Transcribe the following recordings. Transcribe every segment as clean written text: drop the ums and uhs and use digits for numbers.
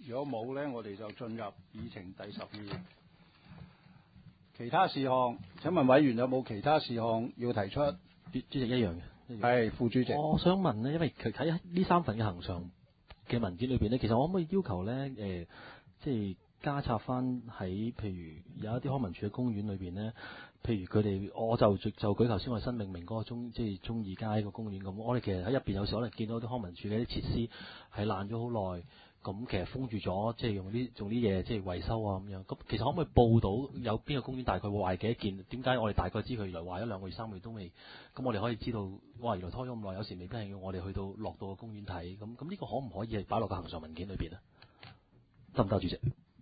如果冇咧，我哋就進入議程第12頁。其他事項，請問委員有冇其他事項要提出？ 主席一樣嘅。 係副主席。 我想問咧，因為佢喺呢3份嘅恆常嘅文件裏邊咧，其實我可唔可以要求咧即係加插翻喺譬如有一啲康文署嘅公園裏邊咧，譬如佢哋，我就舉頭先我新命名嗰個中義街個公園咁，我哋其實喺入邊有時可能見到啲康文署嘅啲設施係爛咗好耐。咁其實封住咗，即係用啲嘢即係維修啊咁樣。咁其實可唔可以報到有邊個公園大概會壞幾多件？點解我哋大概知佢原來壞咗2個月、3個月都未？咁我哋可以知道，哇！原來拖咗咁耐，有時未必係要我哋去到落到個公園睇。咁呢個可唔可以係擺落個恆常文件裏邊啊？得唔得，主席？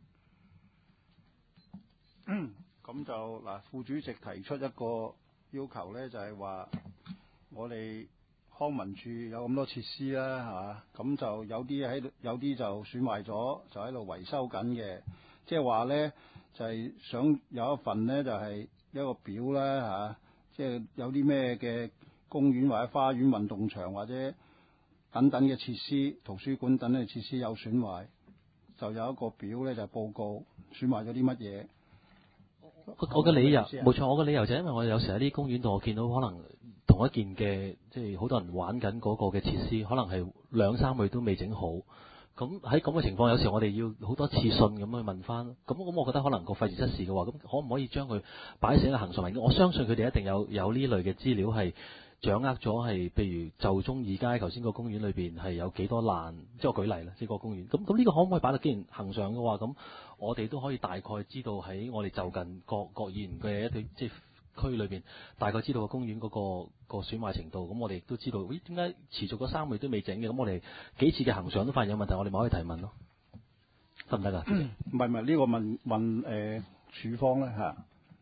咁就嗱，副主席提出一個要求咧，就係話我哋康文署有咁多設施啦，係嘛？咁就有啲就損壞咗，就喺度維修緊嘅。即係話咧，就係想有一份咧，就係一個表啦，嚇。即係有啲咩嘅公園或者花園運動場或者等等嘅設施、圖書館等等嘅設施有損壞，就有一個表咧，就報告損壞咗啲乜嘢。 我嘅理由冇錯，我嘅理由就係因為我有時喺啲公園度，我見到可能同一件嘅，即係好多人玩緊嗰個嘅設施，可能係2-3個月都未整好。咁喺咁嘅情況，有時我哋要好多次信咁去問翻。咁我覺得可能個費事失事嘅話，咁可唔可以將佢擺成一個恆常文件？我相信佢哋一定有呢類嘅資料係掌握咗，係譬如就中義街頭先個公園裏邊係有幾多爛，即係我舉例啦，即係個公園。咁呢個可唔可以擺到？既然恆常嘅話，咁我哋都可以大概知道喺我哋就近各議員嘅一對即係區裏邊，大概知道個公園嗰個損壞程度。咁我哋亦都知道，咦，點解持續咗3個月都未整嘅？咁我哋幾次嘅恆常都發現有問題，我哋咪可以提問咯，得唔得㗎？ 唔係呢個問署方咧嚇，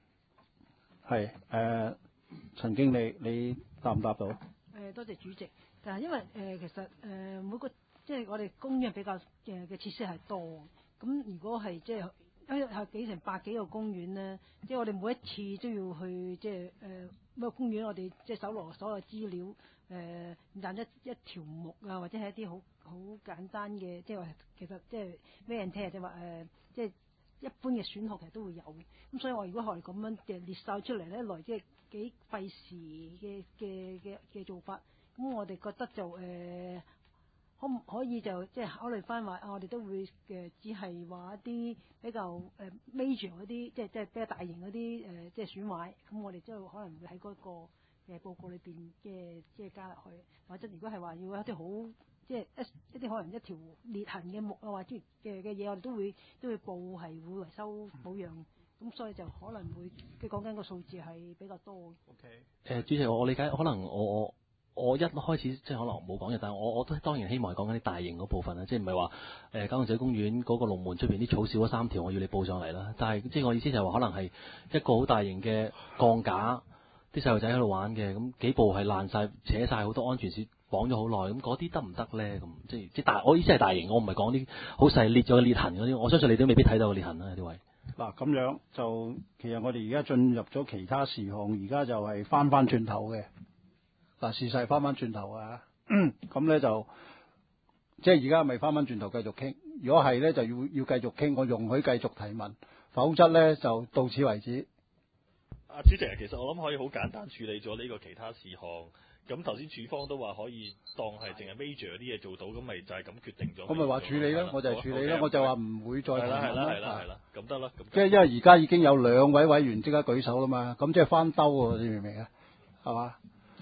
係陳經理，你答唔答到？ 多謝主席。但係因為其實每個即係我哋公園比較嘅設施係多，咁如果係即係係成百幾個公園咧，即係我哋每一次都要去即係每個公園，我哋即係搜羅所有資料，揀一條目啊，或者係一啲好簡單嘅，即係話其實即係咩人聽，即係話即係一般嘅選項其實都會有。咁所以我如果學你咁樣嘅列晒出嚟咧，來即係幾費時嘅做法，咁我哋覺得就可唔可以就即係考慮翻話我哋都會只係話一啲比較major 嗰啲，即係比較大型嗰啲即係損壞，咁我哋之後可能會喺嗰個報告裏邊即係加入去，或者如果係話要一啲好即係一啲可能一條裂痕嘅木啊，或者嘅嘢，我哋都會報係會維修保養，咁所以就可能會即係講緊個數字係比較多。 OK。 主席，我理解，可能我一開始即係可能冇講嘅，但係我都當然希望係講緊啲大型嗰部分啦，即係唔係話九龍仔公園嗰個龍門出邊啲草少嗰3條，我要你報上嚟啦。但係即係我意思就係話，可能係一個好大型嘅鋼架，啲細路仔喺度玩嘅，咁幾部係爛晒、扯晒好多安全線，綁咗好耐，咁嗰啲得唔得咧？咁即係大，我意思係大型，我唔係講啲好細裂咗嘅裂痕嗰啲，我相信你都未必睇到個裂痕啦，有啲位。 嗱咁樣就其實我哋而家進入咗其他事項，而家就係翻轉頭嘅。嗱，事實翻轉頭啊，咁咧就即係而家咪翻轉頭繼續傾。如果係咧，就要繼續傾，我容許繼續提問，否則咧就到此為止。 主席，其實我諗可以好簡單處理咗呢個其他事項。咁頭先署方都話可以當係淨係 major 啲嘢做到，咁咪就係咁決定咗。咁咪話處理啦，我就係處理啦，我就話唔會再提問啦。 係啦，咁得啦。 即係因為而家已經有2位委員即刻舉手啦嘛，咁即係翻兜喎，你明唔明啊？係嘛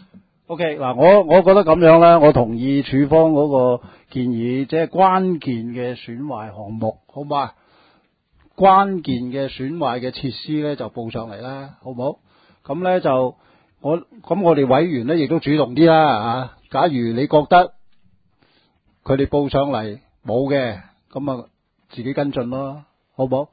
？OK， 嗱，我覺得咁樣咧，我同意署方嗰個建議，即係關鍵嘅損壞項目，好嘛？關鍵嘅損壞嘅設施咧就報上嚟啦，好唔好？咁咧就我哋委員咧亦都主動啲啦嚇。假如你覺得佢哋報上嚟冇嘅，咁啊自己跟進咯，好唔好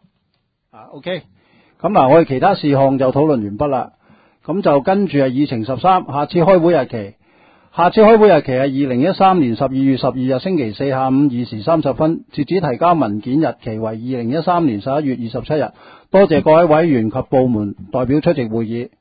？OK。咁嗱，我哋其他事項就討論完畢啦。咁就跟住係議程13，下次開會日期。下次開會日期係2013年12月12日星期四下午2時30分，截止提交文件日期為2013年11月27日。多謝各位委員及部門代表出席會議。